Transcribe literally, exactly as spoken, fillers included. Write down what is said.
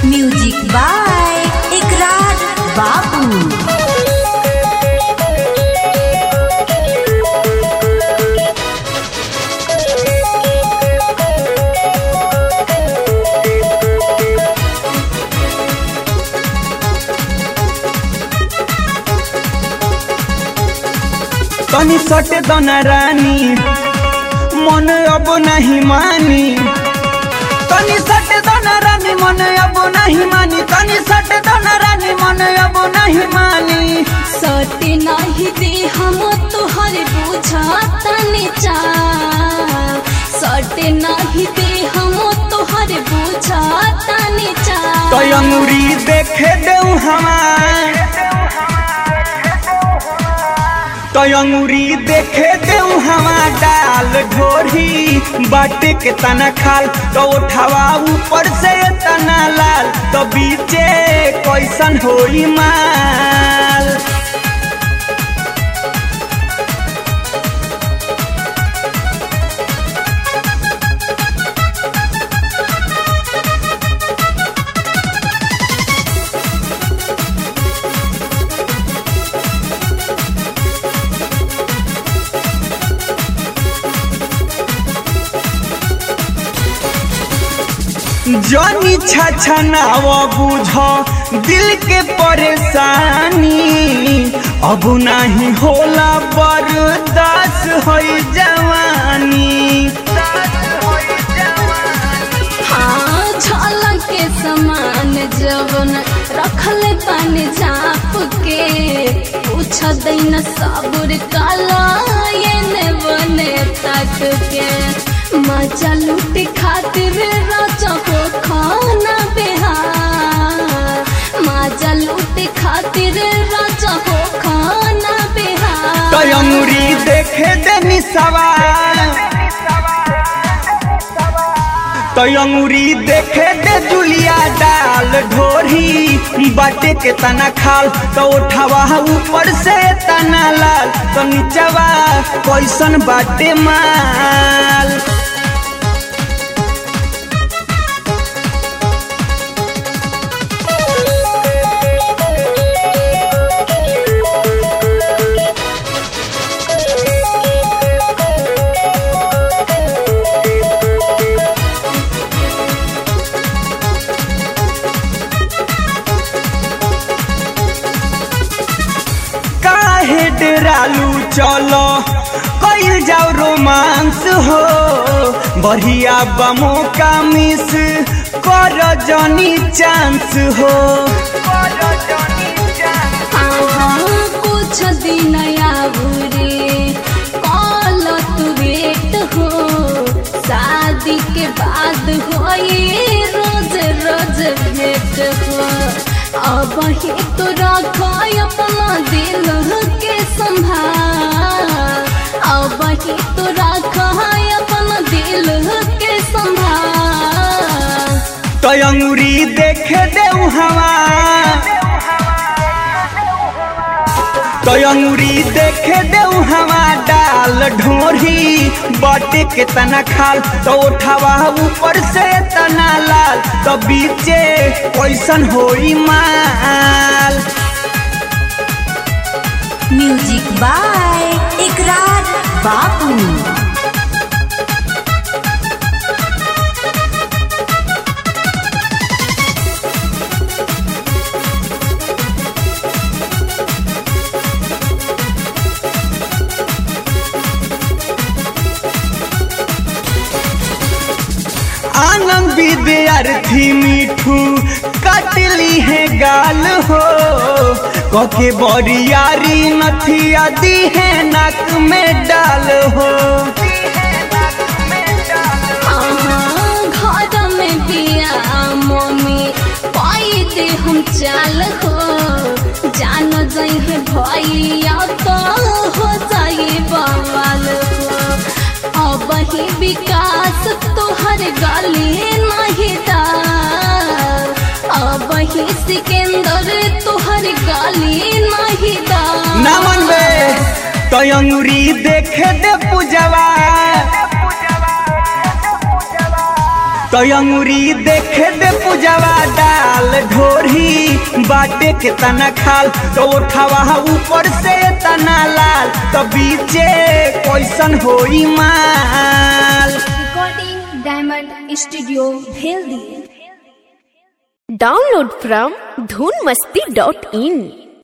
Music by इकरार बाबू। तनी सटे दना रानी मन अब नहीं मानी, तनी सटे दना रानी मन अब नहीं मानी, तनी सटे दना रानी मन अब नहीं मानी। सटे नहीं दे हम तुहर बुझा तनी चा, सटे नहीं दे हम तुहर बुझा तनी चा। तो अंगूरी देखे देऊ हमार, तो अंगूरी देखे देऊ हमार डाल ढोरी बाटे के तना खाल, तो उठावा ऊपर से तना लाल, तो बीचे कैसन होई माल। जानी छछनाव बुझ दिल के परेशानी, अब नहीं होला बर्दाश्त होई जवानी। हाँ झलक के समान जवन रखल पानी झाप के, पूछ दैन सबुर काला ये ने बने तक के। मजा लूट खातिर राजा हो खाना बिहार, मजा लूट खातिर राजा हो खाना बिहार। तो अंगूरी देखे देनी सवार, तो अंगूरी देखे दे जुलिया डाल ढोरी बाटे के तना खाल, तो उठावा ऊपर से तना लाल, तो नीचवा कैसन बाटे माल। डेरालू चलो कइल जाओ रोमांस हो, बढ़िया बमो का मिस कर जनी चांस हो। कुछ दिन आबुरे कॉल तू वेट हो, शादी के बाद होई रोज रोज भेंट हो। अब ही तो रखो अपना दिल के संभाल, अब ही तो रखो अपना दिल के संभाल। तो अंगूरी देखे देऊ हमार, तो अंगूरी देखे देऊ हमार डाल ढोरी बाटे के तना खाल, तो उठावा ऊपर से तना लाल, तो बीचे कैसन होई माल। म्यूजिक बाय इकरार बाबू। आनंद विद्यार्थी मिठू कटली है गाल हो, कके बरियारी नथिया दी है नाक में डाल हो। घर में बिया मम्मी पाई दे हम चाल हो, जान जाई है भैया तो हो जाई बवाल हो। अब ही विकास तोहर गली नहीं दार, अब ही सिकंदर तोहर गली नहीं दार। ना मनबे तो अंगूरी देखे दे पूजवा, तो अंगूरी देखे दे पूजवा डाल ढोरी बाटे के तना खाल तो उठावा ऊपर से तना लाल तो बीचे कैसन होई माल। रिकॉर्डिंग डायमंड स्टूडियो भेल्दी। Download from dhoonmasti dot in।